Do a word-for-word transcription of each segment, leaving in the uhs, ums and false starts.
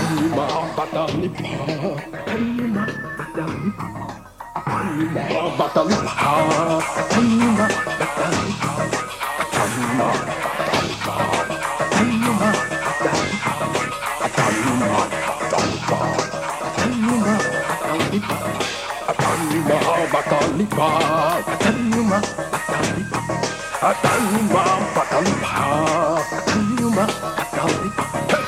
Atanima Batalipa, Atanima Batalipa, Atanima Batalipa, Atanima Batalipa, Atanima Batalipa, Atanima Batalipa, Atanima Batalipa, Atanima Batalipa, Atanima Batalipa, Atanima Batalipa, Atanima Batalipa, Atanima Batalipa.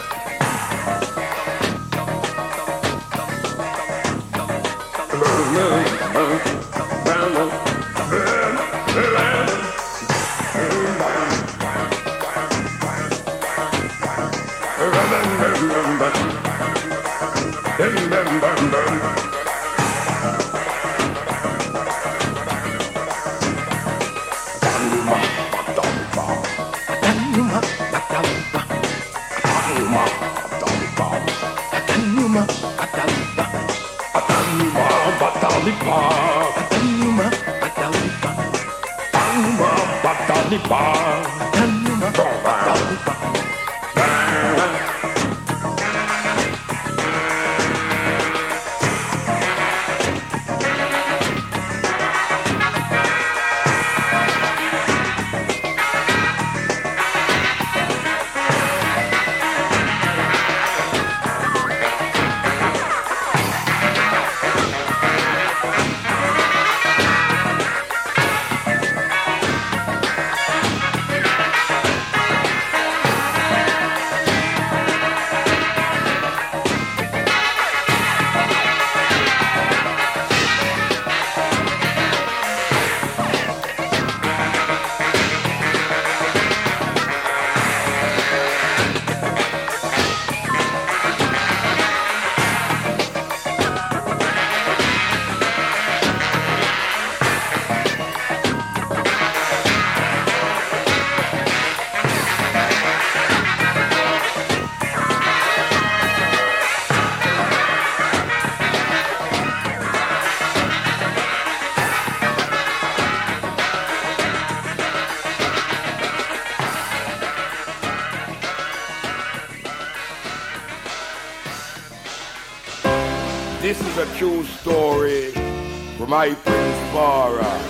This is a true story from my Prince Farah.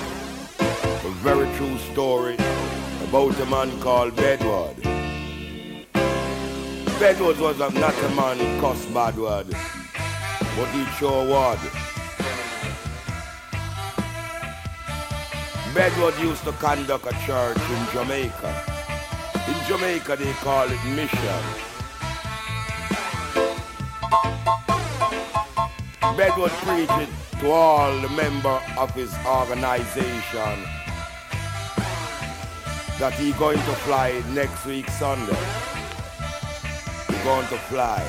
A very true story about a man called Bedward. Bedward was a, not a man who cussed bad word, but he sure was. Bedward used to conduct a church in Jamaica. In Jamaica they call it mission. Bedward preached to all the members of his organization that he going to fly next week Sunday. He going to fly.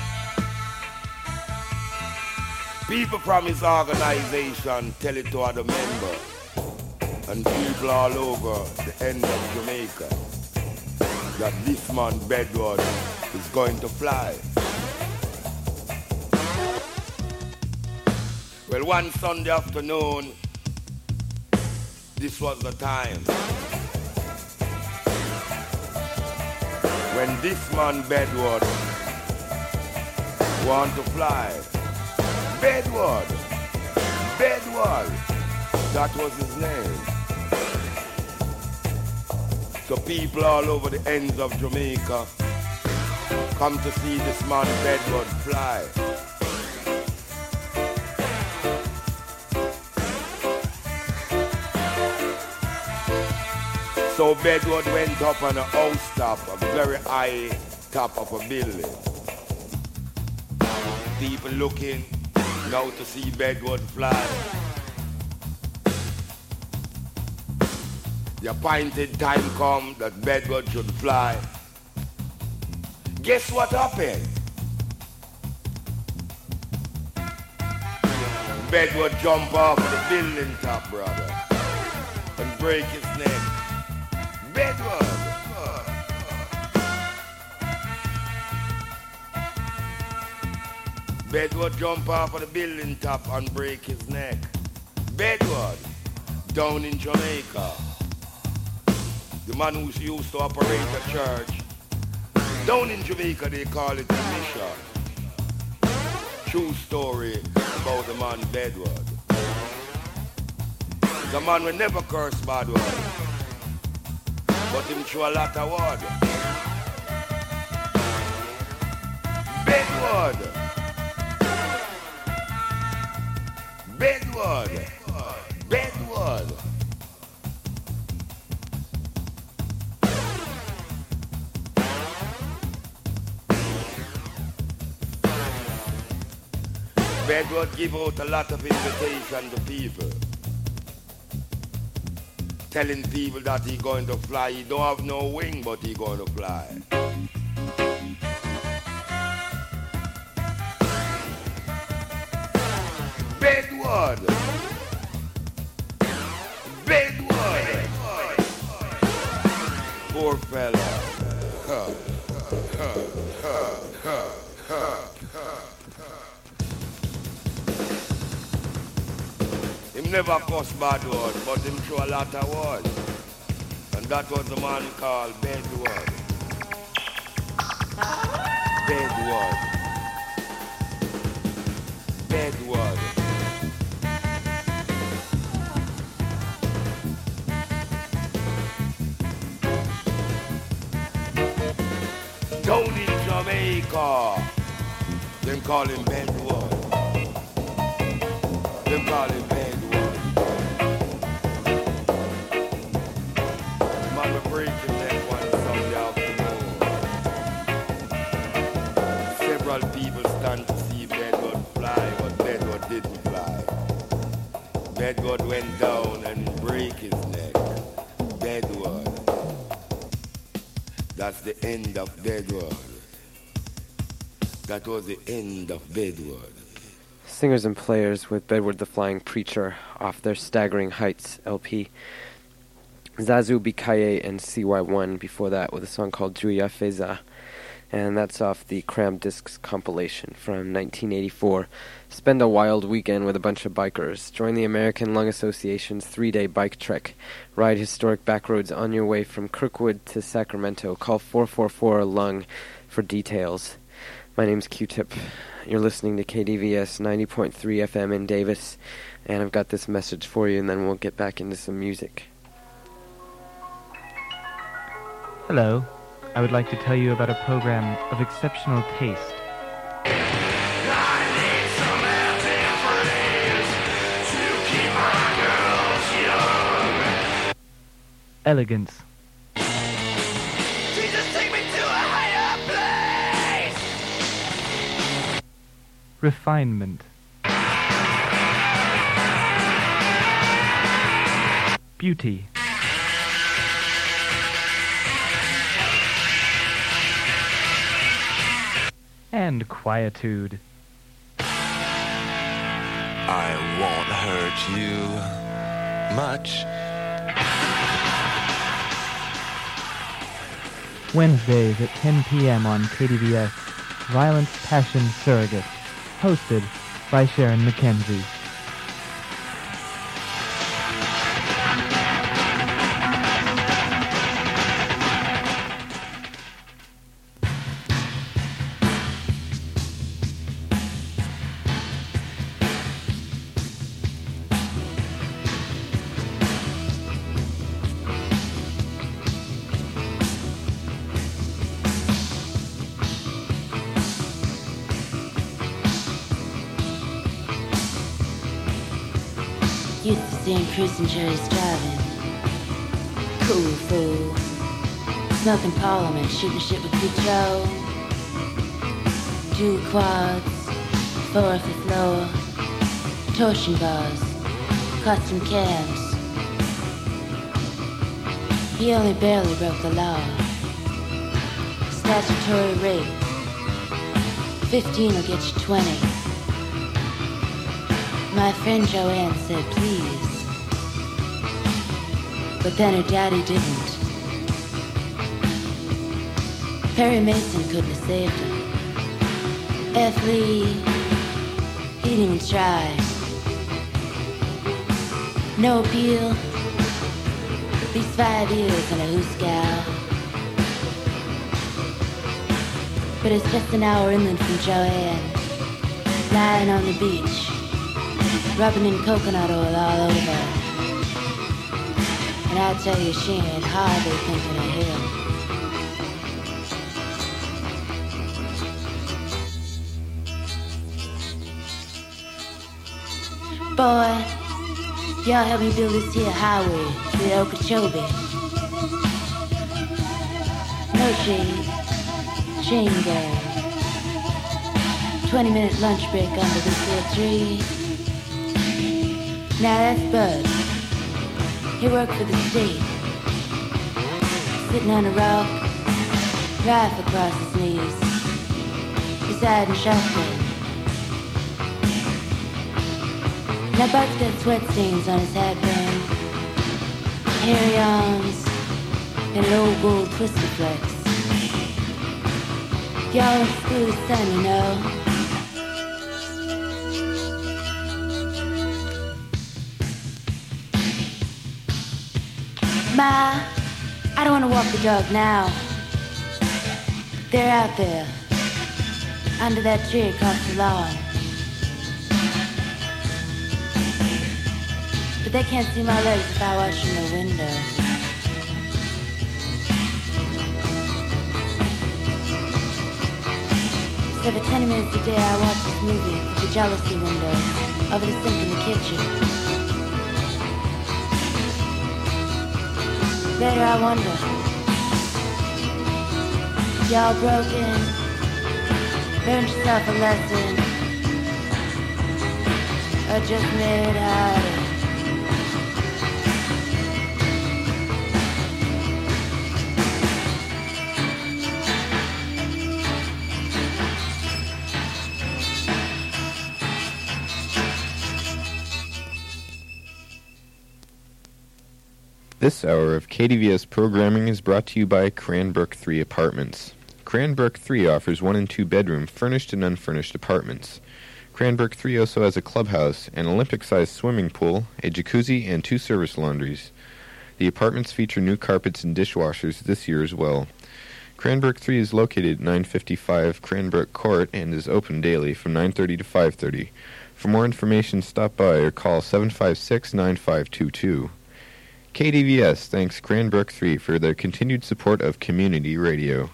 People from his organization tell it to other members and people all over the end of Jamaica that this man Bedward is going to fly. Well, one Sunday afternoon, this was the time when this man Bedward want to fly. Bedward, Bedward, that was his name. So people all over the ends of Jamaica come to see this man Bedward fly. So Bedward went up on a house top, a very high top of a building. People looking now to see Bedward fly. The appointed time come that Bedward should fly. Guess what happened? Bedward jump off the building top, brother, and break his neck. Bedward! Bedward jump off of the building top and break his neck. Bedward, down in Jamaica. The man who used to operate a church. Down in Jamaica they call it a mission. true story about the man Bedward. The man will never curse bad word, but him throw a lot of word. Bedward. Bedward. Bedward. Bedward give out a lot of invitation to people, telling people that he going to fly. He don't have no wing, but he going to fly. Bedward. Bedward. Poor fella. Huh. Huh. Huh. Huh. Huh. Him never cuss bad word, but him throw a lot of words. And that was the man called Bedward. Bedward. Bedward. Down in Jamaica, them call him Bedward. Them call him Bedward. Man, we breaking that one Sunday afternoon. Several people stand to see Bedward fly, but Bedward didn't fly. Bedward went down and break his neck. Bedward. That's the end of Bedward. That was the end of Bedward. Singers and players with Bedward the Flying Preacher off their Staggering Heights L P. Zazu Bikaye and C Y one before that with a song called Juya Feza. And that's off the Cram Discs compilation from nineteen eighty-four. Spend a wild weekend with a bunch of bikers. Join the American Lung Association's three-day bike trek. Ride historic backroads on your way from Kirkwood to Sacramento. Call four four four lung for details. My name's Q-Tip. You're listening to K D V S ninety point three F M in Davis. And I've got this message for you, and then we'll get back into some music. Hello. I would like to tell you about a program of exceptional taste. I need some antifreeze to keep my girls young. Elegance. Jesus, take me to a higher place. Refinement. Beauty. And quietude. I won't hurt you much. Wednesdays at ten p.m. on K D V S, Violence, Passion, Surrogate, hosted by Sharon McKenzie. Used to see him cruising juries driving. Cool fool. Smoking Parliament, shooting shit with Petro. Dual quads, four fifth lower, torsion bars, custom cams. He only barely broke the law. Statutory rape. Fifteen will get you twenty. My friend Joanne said please, but then her daddy didn't. Perry Mason couldn't have saved him. F. Lee, he didn't even try. No appeal, at least five years in a hoosegow. But it's just an hour inland from Joanne. lying on the beach, rubbing in coconut oil all over. And I tell you, she ain't hardly thinking of him. Boy, y'all help me build this here highway to Okeechobee. No shade, chain gang. Twenty minute lunch break under this here tree. Now that's Bud. He worked for the state. Sitting on a rock, rifle across his knees, beside a shotgun. Now Bud's got sweat stains on his headband, hairy arms, and an old gold twister flex. Y'all in school this son, you know. Ma, I don't want to walk the dog now. They're out there, under that tree across the lawn. But they can't see my legs if I watch from the window. So for twenty minutes a day I watch this movie through the jealousy window, over the sink in the kitchen. Later I wonder, y'all broken, learned yourself a lesson, or just made harder. This hour of K D V S programming is brought to you by Cranbrook three Apartments. Cranbrook three offers one and two bedroom furnished and unfurnished apartments. Cranbrook three also has a clubhouse, an Olympic-sized swimming pool, a jacuzzi, and two service laundries. The apartments feature new carpets and dishwashers this year as well. Cranbrook three is located at nine fifty-five Cranbrook Court and is open daily from nine thirty to five thirty. For more information, stop by or call seven five six, nine five two two. K D V S thanks Cranbrook three for their continued support of community radio.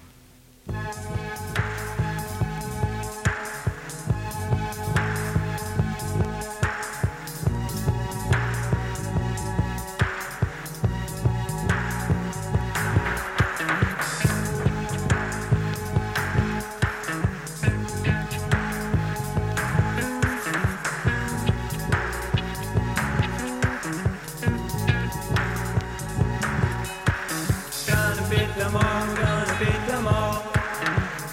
Gonna beat them all, gonna beat them all.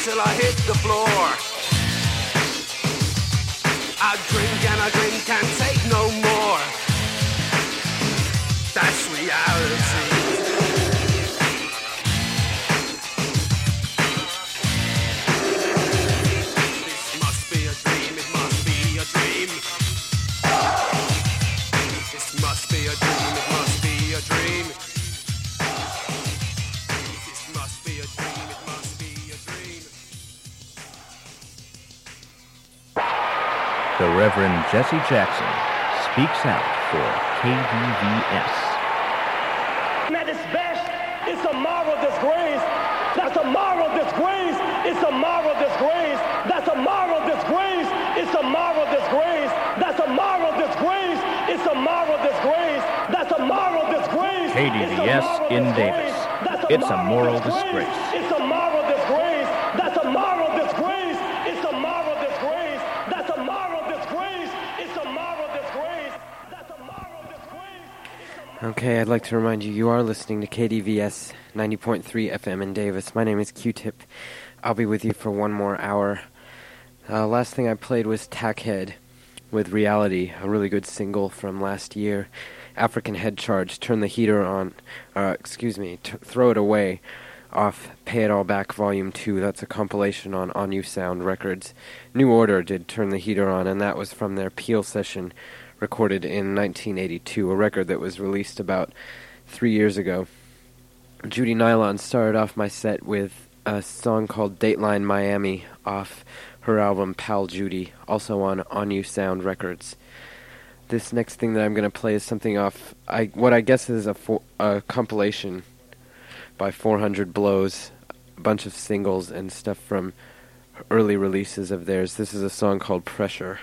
till I hit the floor. I drink and I drink, can't take no more. That's reality. This must be a dream, it must be a dream. This must be a dream, it must be a dream. This must be a dream, it must be a dream. The Reverend Jesse Jackson speaks out for K D V S. At its best, it's a moral disgrace. That's a moral disgrace. It's a moral disgrace. That's a moral disgrace. It's a moral disgrace. That's a moral disgrace. It's a moral disgrace. That's a moral disgrace. K D V S in Davis. It's a moral disgrace. It's a moral disgrace. That's a moral disgrace. It's a moral disgrace. That's a moral disgrace. It's a moral disgrace. That's a moral disgrace. Okay, I'd like to remind you, you are listening to K D V S ninety point three F M in Davis. My name is Q-Tip. I'll be with you for one more hour. Uh, last thing I played was Tackhead with Reality, a really good single from last year. African Head Charge, Turn the Heater On, uh, excuse me, t- Throw It Away, off Pay It All Back Volume two. That's a compilation on On You Sound Records. New Order did Turn the Heater On, and that was from their Peel session recorded in nineteen eighty-two, a record that was released about three years ago. Judy Nylon started off my set with a song called Dateline Miami off her album Pal Judy, also on On You Sound Records. This next thing that I'm going to play is something off I what I guess is a, fo- a compilation by four hundred Blows, a bunch of singles and stuff from early releases of theirs. This is a song called Pressure.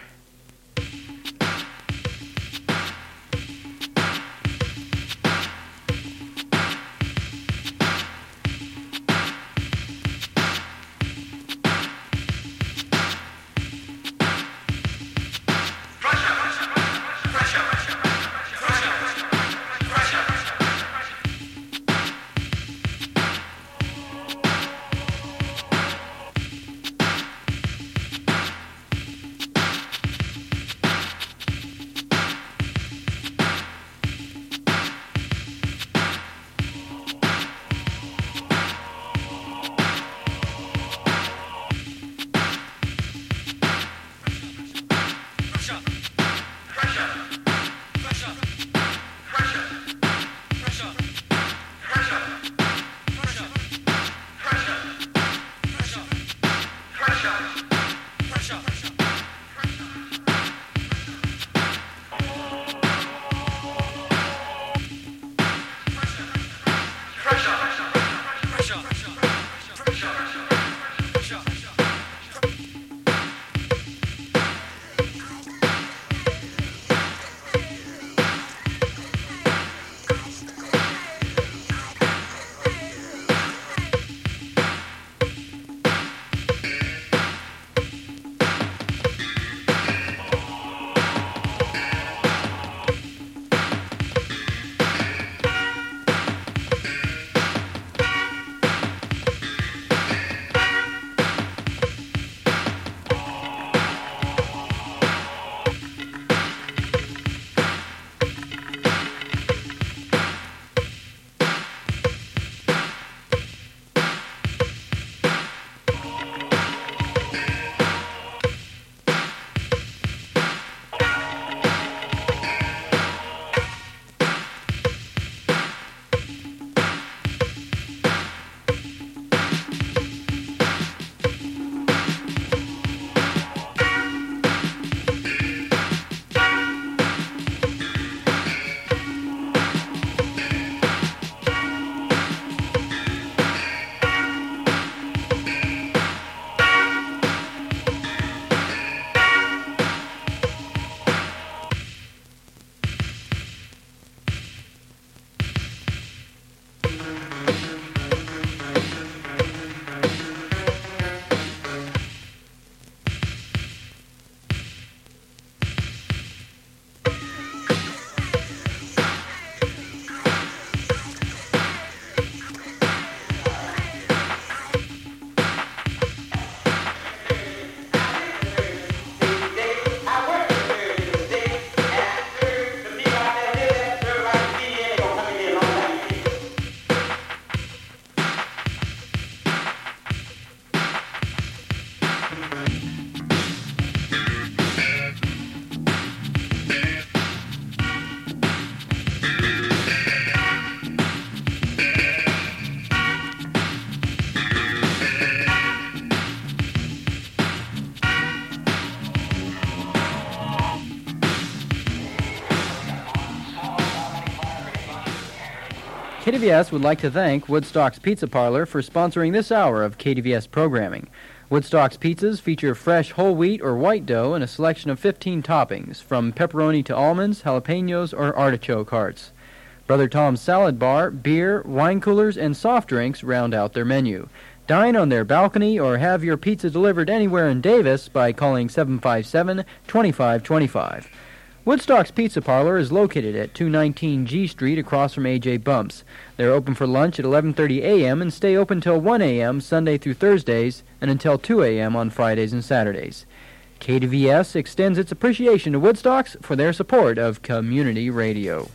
V S would like to thank Woodstock's Pizza Parlor for sponsoring this hour of K D V S programming. Woodstock's pizzas feature fresh whole wheat or white dough and a selection of fifteen toppings, from pepperoni to almonds, jalapenos, or artichoke hearts. Brother Tom's Salad Bar, beer, wine coolers, and soft drinks round out their menu. Dine on their balcony or have your pizza delivered anywhere in Davis by calling seven five seven, two five two five. Woodstock's Pizza Parlor is located at two nineteen G Street across from A J Bumps. They're open for lunch at eleven thirty a.m. and stay open till one a.m. Sunday through Thursdays and until two a.m. on Fridays and Saturdays. K D V S extends its appreciation to Woodstocks for their support of community radio.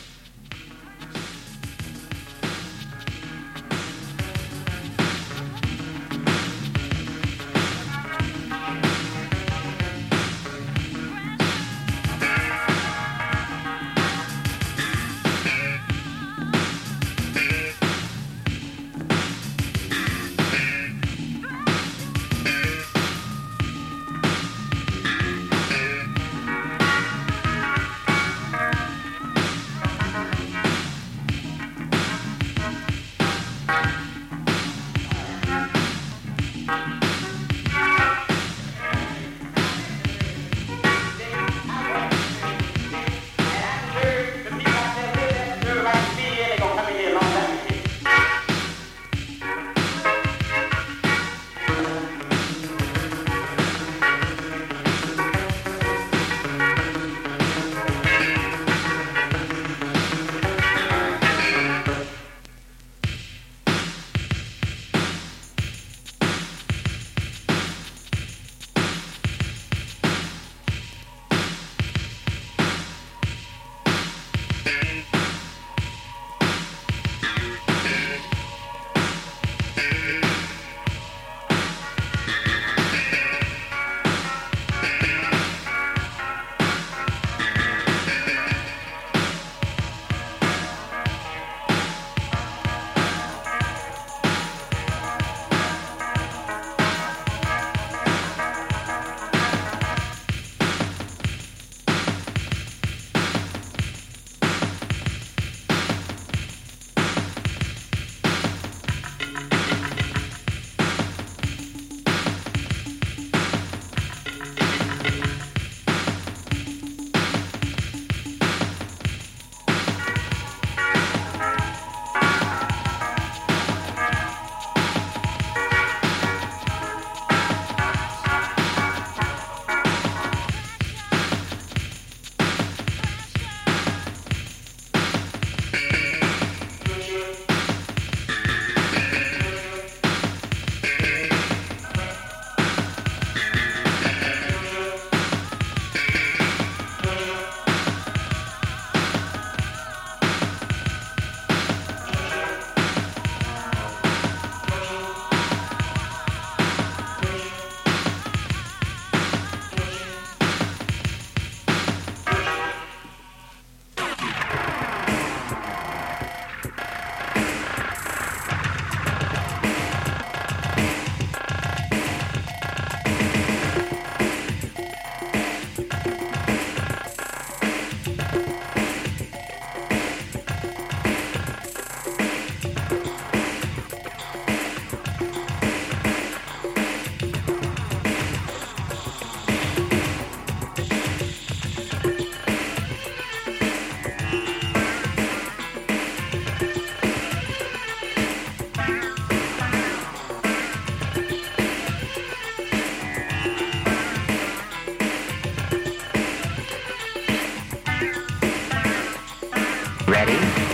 Ready?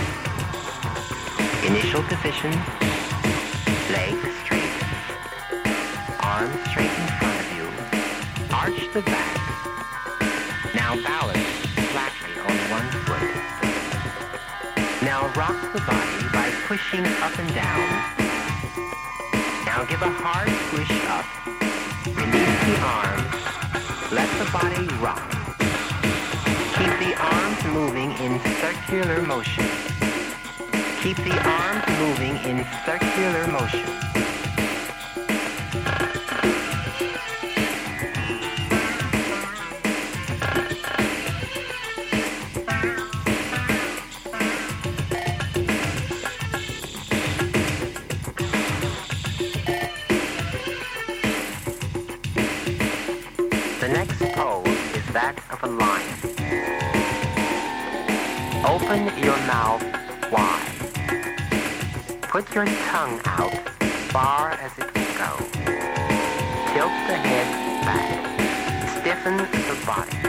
Initial position. Legs straight. Arms straight in front of you. Arch the back. Now balance flatly on one foot. Now rock the body by pushing up and down. Now give a hard push up. Release the arms. Let the body rock. Keep the arms moving in circular motion. Keep the arms moving in circular motion. that of a lion. Open your mouth wide. Put your tongue out as far as it can go. Tilt the head back. Stiffen the body.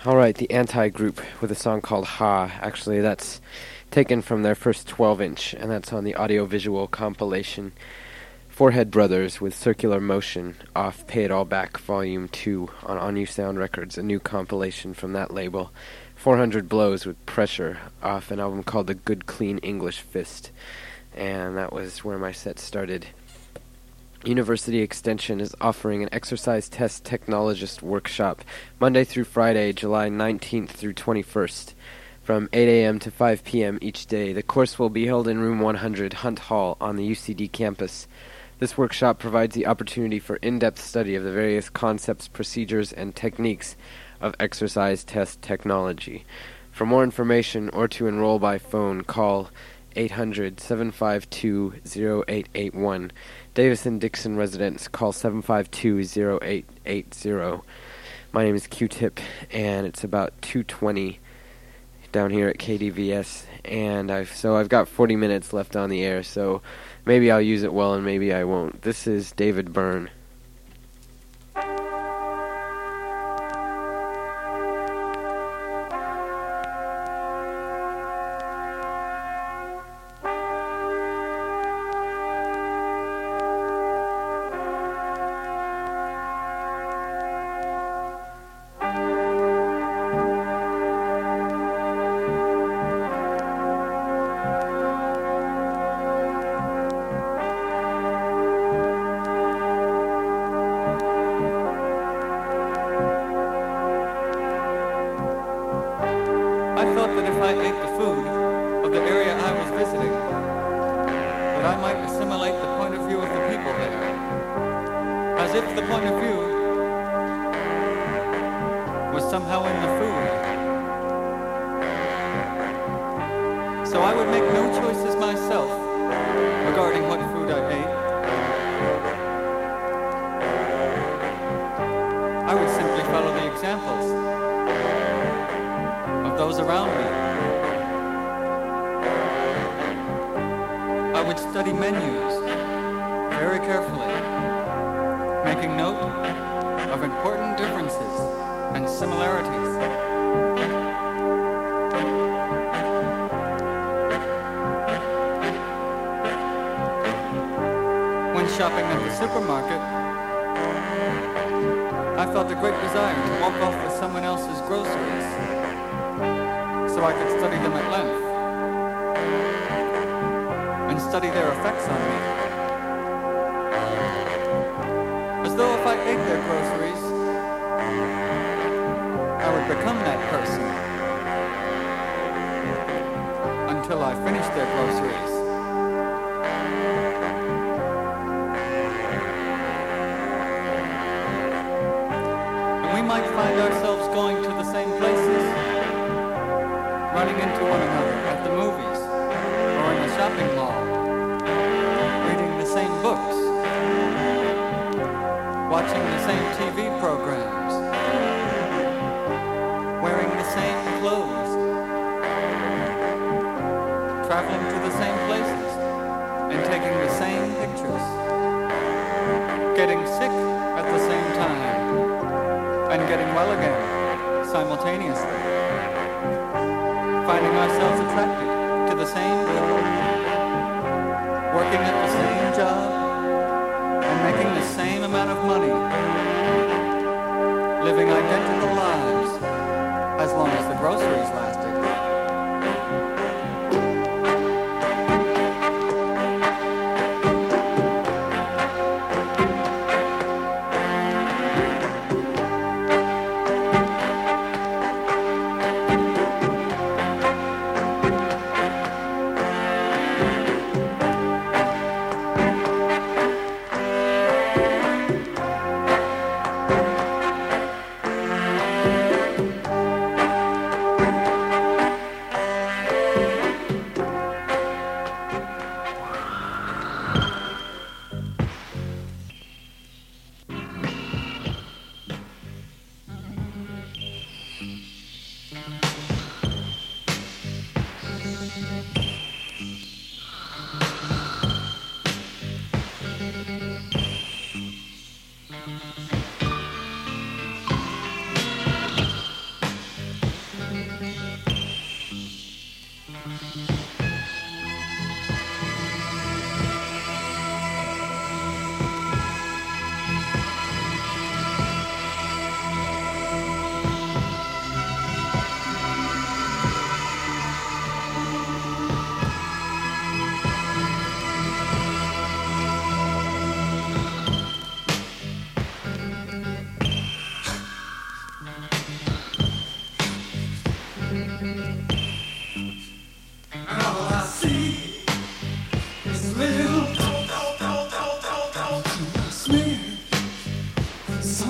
All right, the Anti-Group with a song called Ha. Actually, that's taken from their first twelve-inch, and that's on the audiovisual compilation Forehead Brothers with Circular Motion off Pay It All Back Volume two on On You Sound Records, a new compilation from that label. four hundred Blows with Pressure off an album called The Good Clean English Fist, and that was where my set started. University Extension is offering an exercise test technologist workshop Monday through Friday, July nineteenth through twenty-first, from eight a.m. to five p.m. each day. The course will be held in Room one hundred, Hunt Hall, on the U C D campus. This workshop provides the opportunity for in-depth study of the various concepts, procedures, and techniques of exercise test technology. For more information or to enroll by phone, call eight hundred, seven five two, zero eight eight one. Davison-Dixon residents, call seven five two, zero eight eight zero. My name is Q-Tip, and it's about two twenty down here at K D V S, and I've so I've got forty minutes left on the air, so maybe I'll use it well and maybe I won't. This is David Byrne.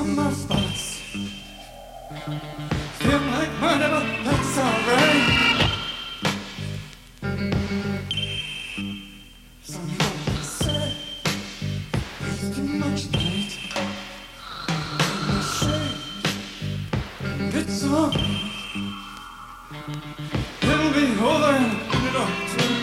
on my spots. Feel like murder, but that's alright. Somebody said it's too much light. I say it's alright. It'll be over in a minute or two.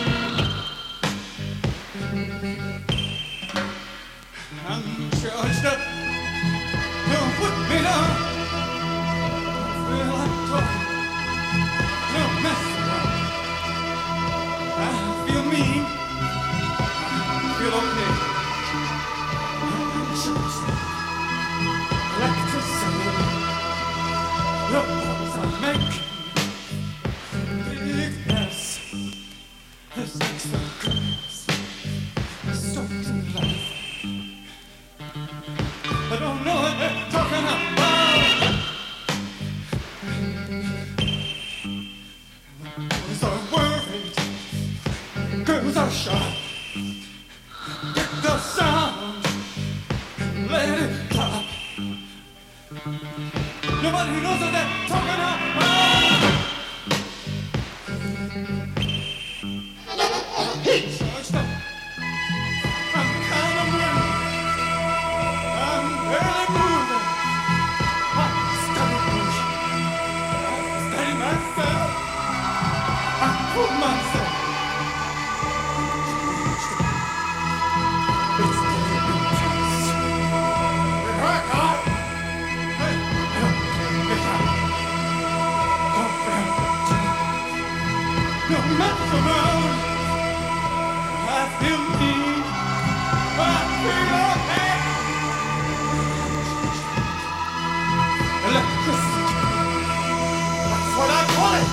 I'm charged up. Don't put me down. Feel like talking. Don't mess around. I feel mean. I feel okay. I'm charged up. Electricity. The balls I make. Big mess. This extra grace. Start to life. I don't know what they're talking about. Boys are worried. Girls are shy. Get the sound. Let it pop. Nobody knows what they're talking about. Charged up. I'm kind of moving. I'm barely moving. I study push. I study myself. I prove myself. It's getting intense. It hurt, huh? Hey, it hurt. Don't mess around. I feel mean. I feel okay. Electricity. That's what I call it.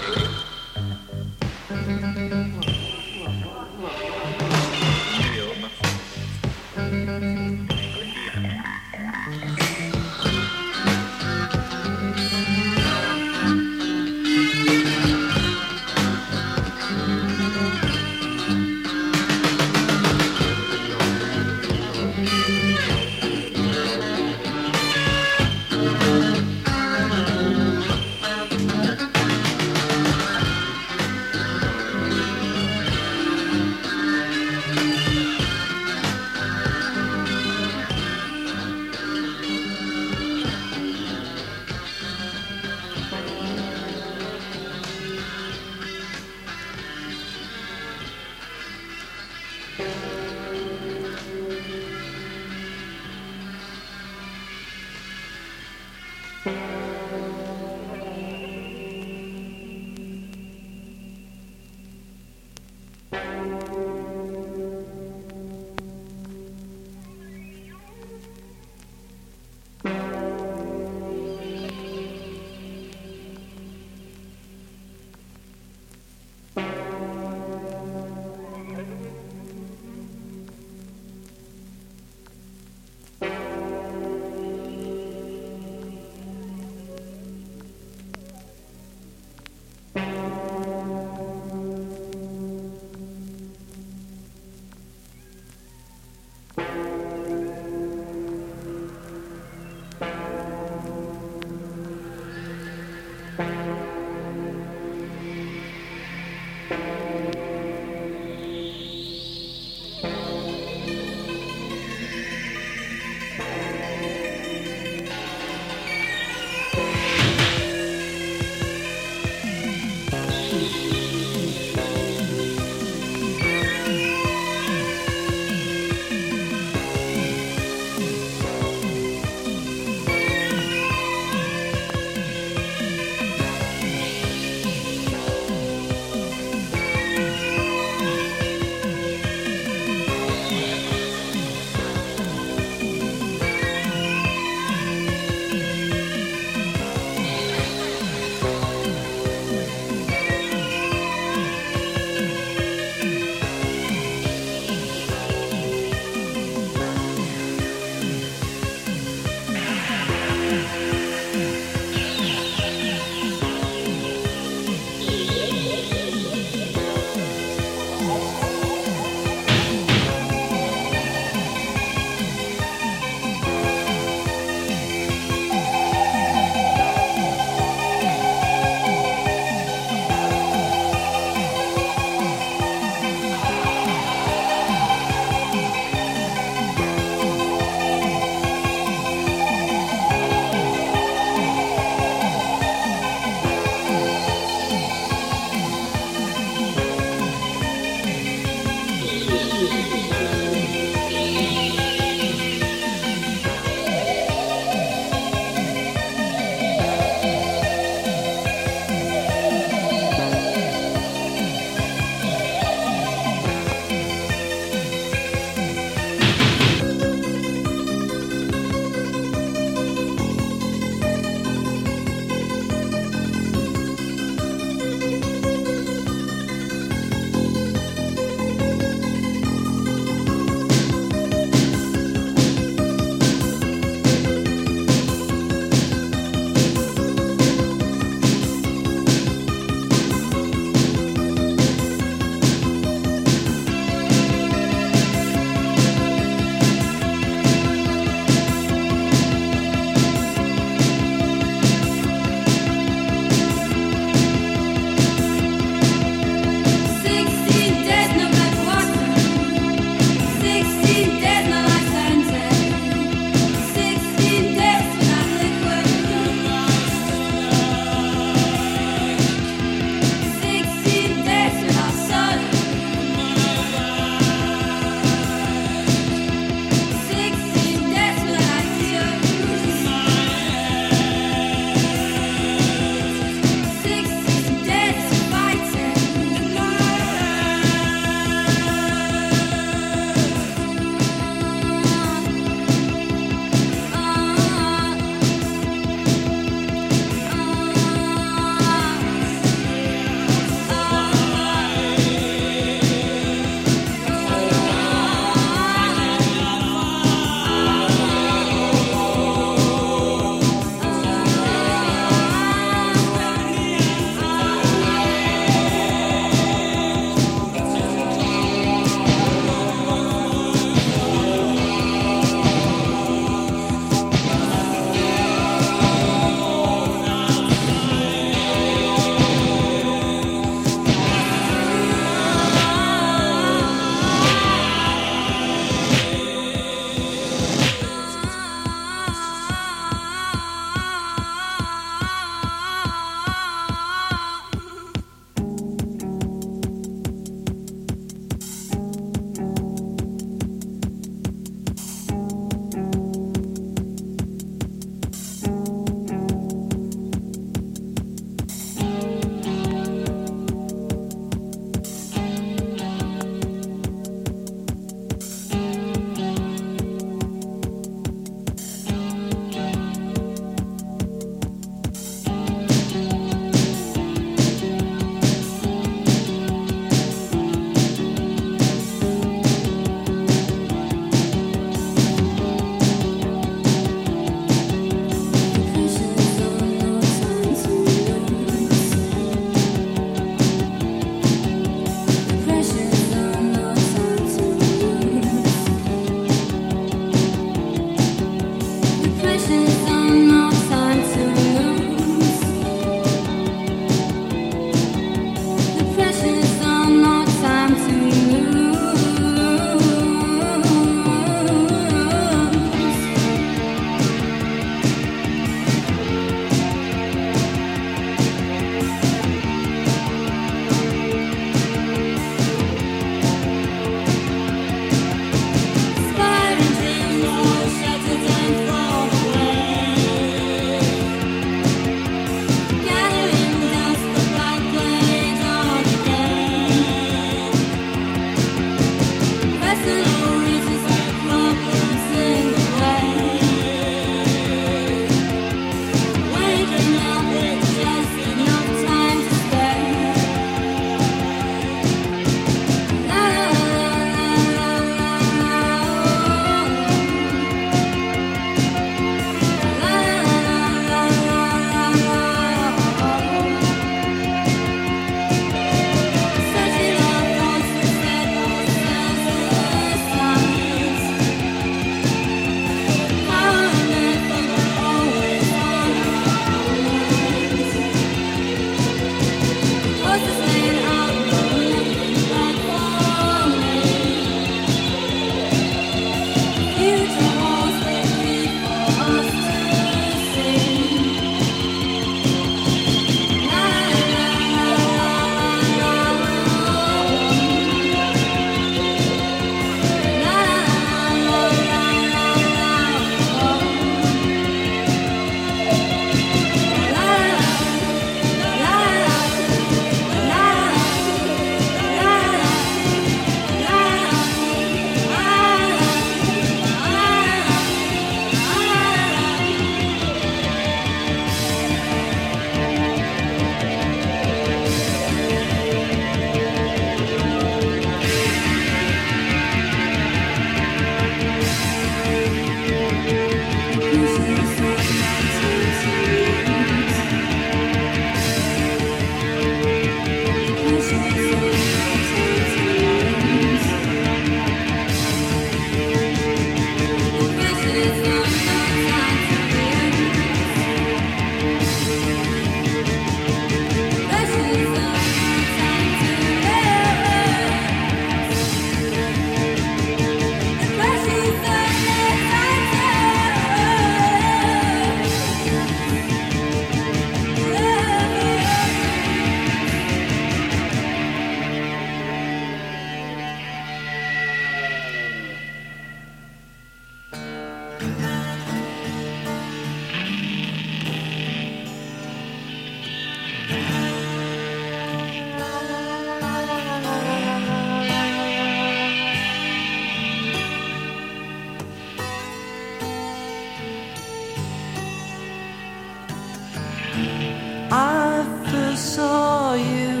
I first saw you.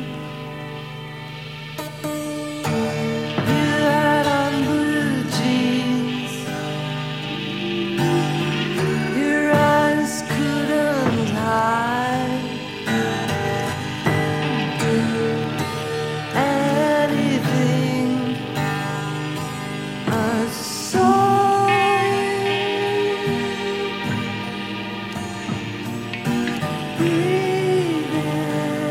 You had on blue jeans. Your eyes couldn't hide anything. I saw you breathing.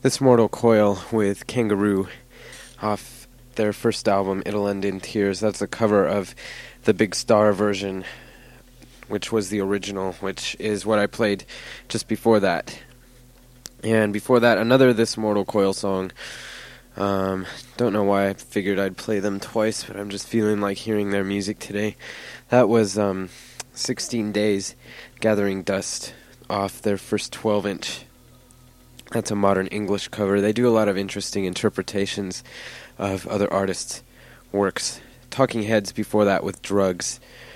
This Mortal Coil with Kangaroo off their first album, It'll End in Tears. That's a cover of the Big Star version, which was the original, which is what I played just before that. And before that, another This Mortal Coil song. Um, don't know why I figured I'd play them twice, but I'm just feeling like hearing their music today. That was um, sixteen Days, Gathering Dust, off their first twelve inch. That's a modern English cover. They do a lot of interesting interpretations of other artists' works. Talking Heads before that with Drugs,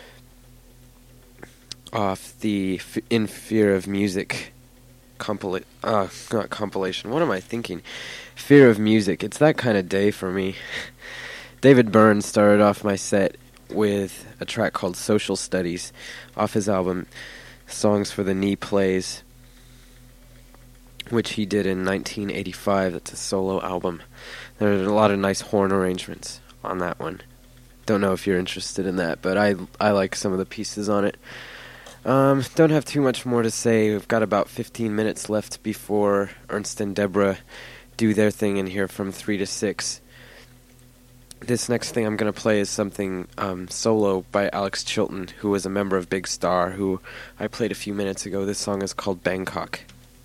off the F- In Fear of Music compila- uh, not compilation. What am I thinking? Fear of Music. It's that kind of day for me. David Byrne started off my set with a track called Social Studies off his album Songs for the Knee Plays, which he did in nineteen eighty-five. That's a solo album. There are a lot of nice horn arrangements on that one. Don't know if you're interested in that, but I I like some of the pieces on it. Um, don't have too much more to say. We've got about fifteen minutes left before Ernst and Deborah do their thing in here from three to six. This next thing I'm going to play is something um, solo by Alex Chilton, who was a member of Big Star, who I played a few minutes ago. This song is called Bangkok.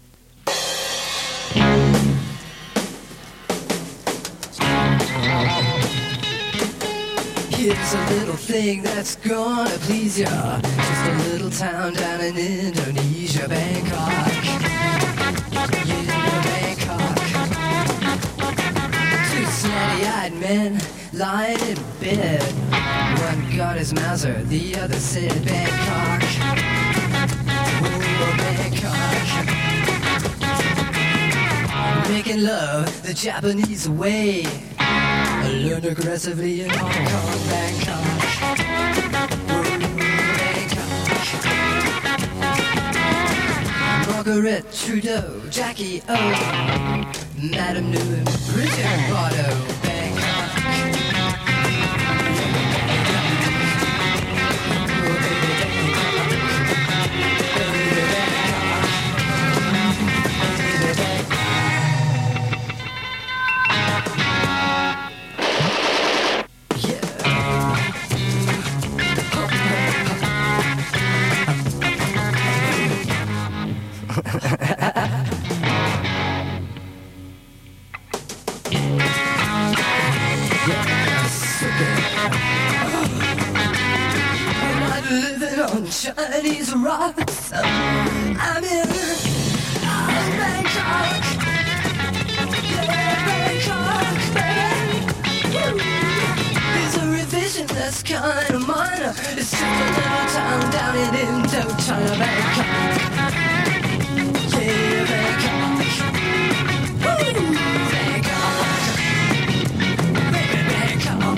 Here's a little thing that's gonna please ya. Just a little town down in Indonesia, Bangkok. Yeah, Bangkok. Two snotty-eyed men lying in bed. One got his Mauser, the other said Bangkok. Oh, Bangkok. Making love the Japanese way. I learned aggressively in Hong Kong, Bangkok. Bangkok. Margaret Trudeau, Jackie O, Madame New, Richard Bardo, Bangkok. Chinese rocks. I'm in I'm Bangkok. Yeah, Bangkok, baby. There's a revision that's kind of minor. It's just a little town down in Indochina, Bangkok. Yeah, Bangkok. Woo, Bangkok. Baby, Bangkok.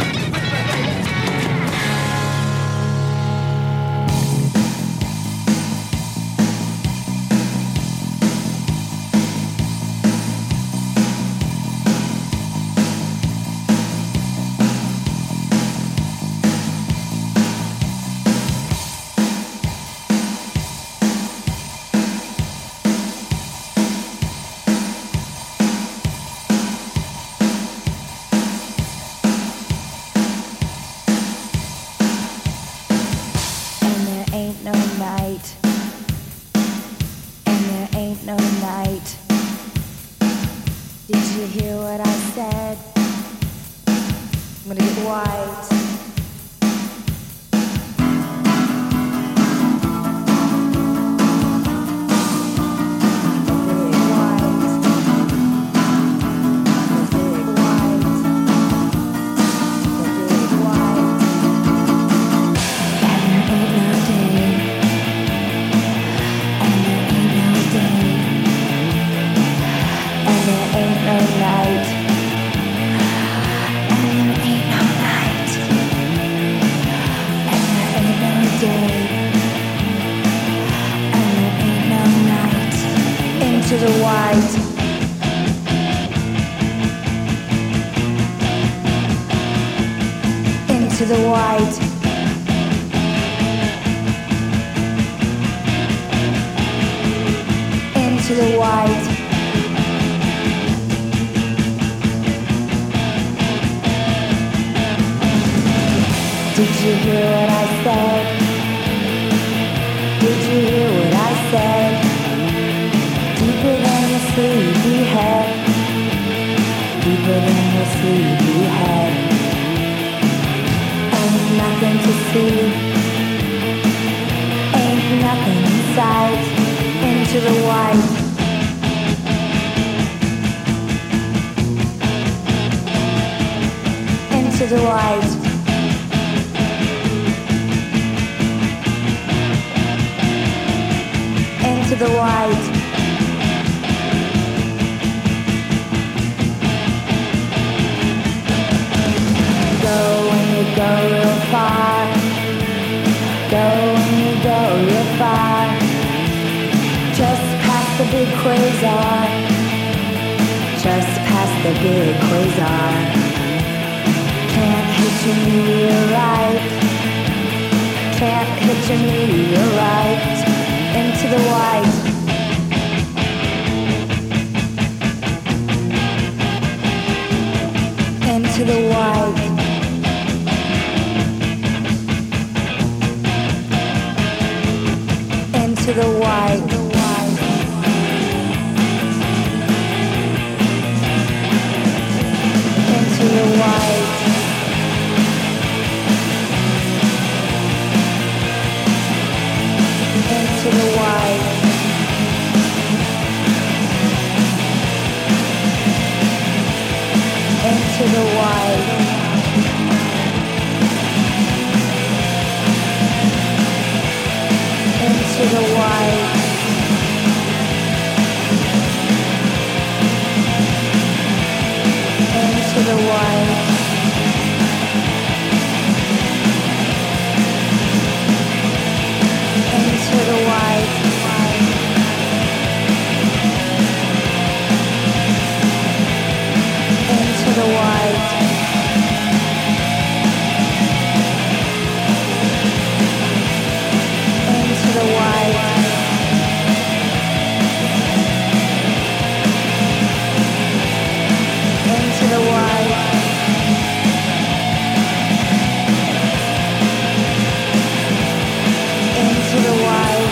Into the white. Did you hear what I said? Did you hear what I said? Deeper than your sleepy head. Deeper than your sleepy head. Ain't nothing to see. Ain't nothing in sight. Into the white. Into the white. Into the white. Go when you go real far. Go when you go real far. Just past the big quasar. Just past the big quasar. Can't hit your meteorite. Can't hit your meteorite. Into the white. Into the white. Into the white. Into the white. Into the white. Into the white. Into the white. Into the white. Into the white. Into the white. Into the white. Into the white. Into the white.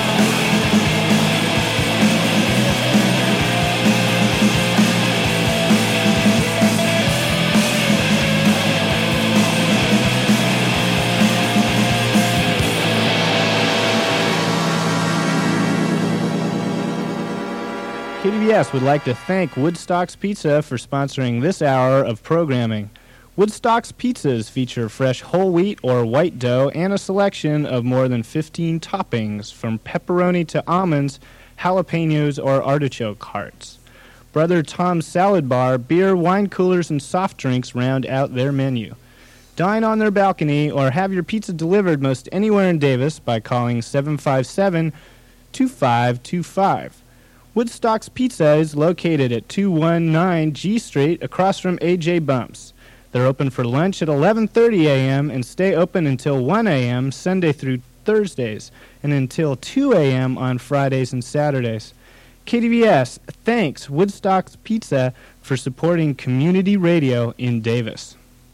K D V S would like to thank Woodstock's Pizza for sponsoring this hour of programming. Woodstock's pizzas feature fresh whole wheat or white dough and a selection of more than fifteen toppings, from pepperoni to almonds, jalapenos, or artichoke hearts. Brother Tom's Salad Bar, beer, wine coolers, and soft drinks round out their menu. Dine on their balcony or have your pizza delivered most anywhere in Davis by calling seven five seven, two five two five. Woodstock's Pizza is located at two one nine G Street across from A J Bumps. They're open for lunch at eleven thirty a.m. and stay open until one a.m. Sunday through Thursdays and until two a.m. on Fridays and Saturdays. K D V S thanks Woodstock's Pizza for supporting community radio in Davis.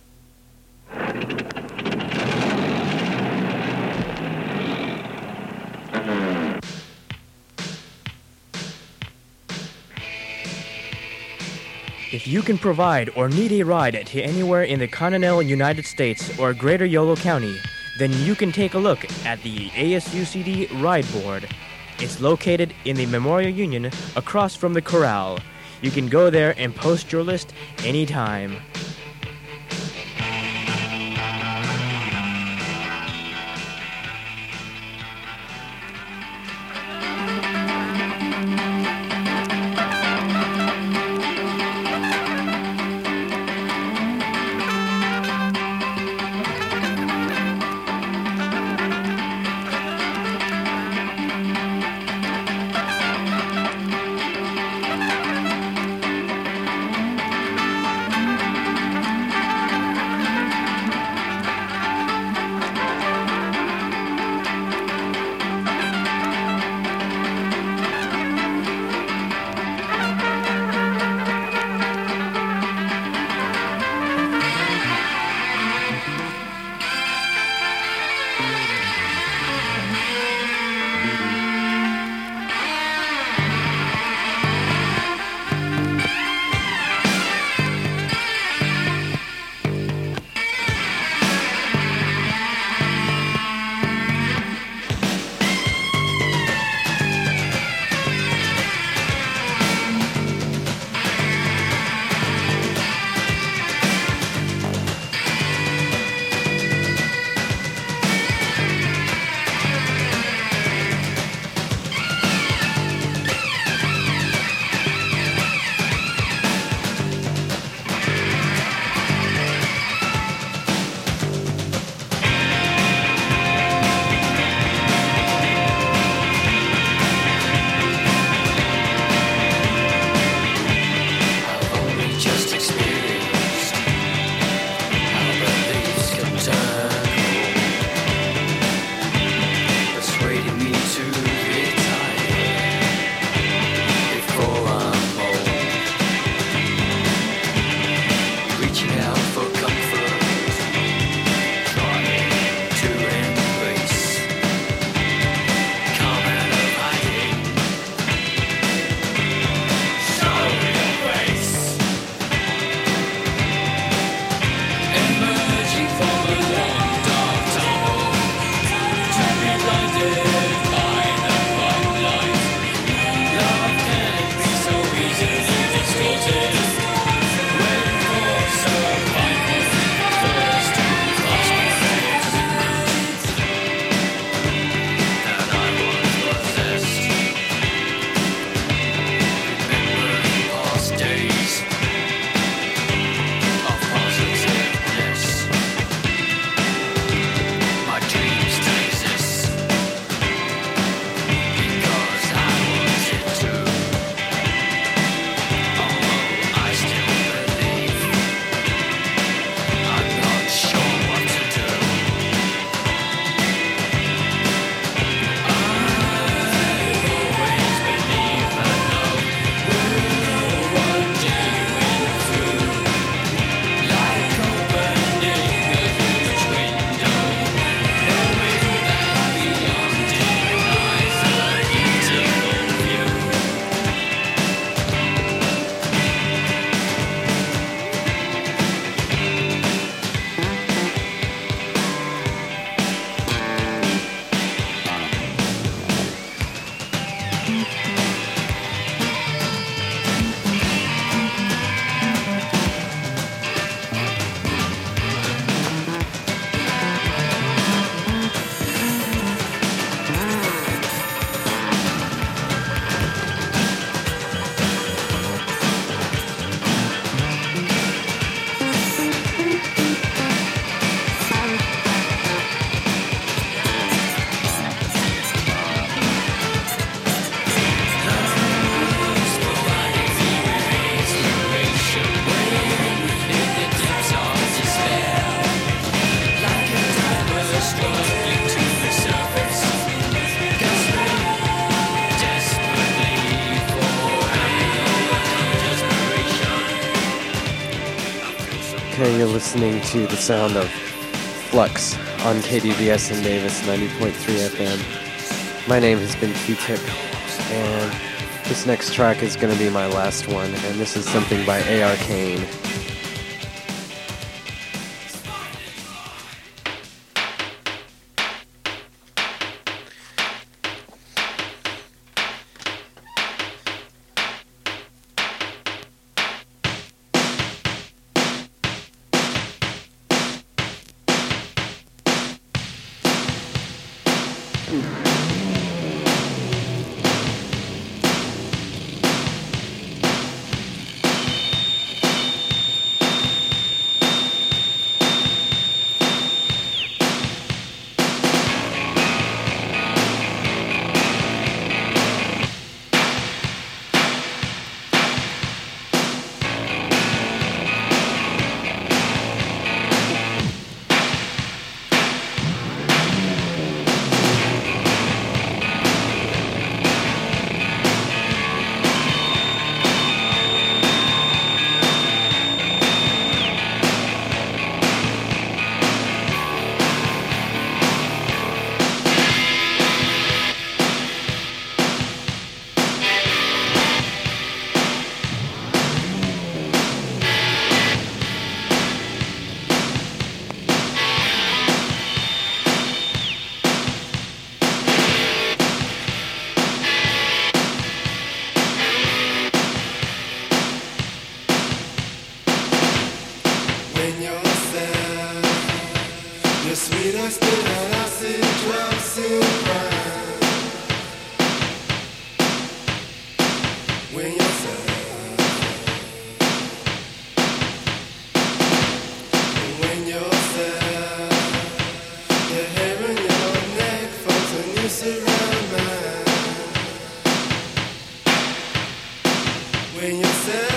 If you can provide or need a ride to anywhere in the continental United States or Greater Yolo County, then you can take a look at the A S U C D Ride Board. It's located in the Memorial Union across from the Corral. You can go there and post your list anytime. Okay, you're listening to the sound of Flux on K D V S in Davis, ninety point three F M. My name has been Q-Tip, and this next track is going to be my last one, and this is something by A R Kane. When you say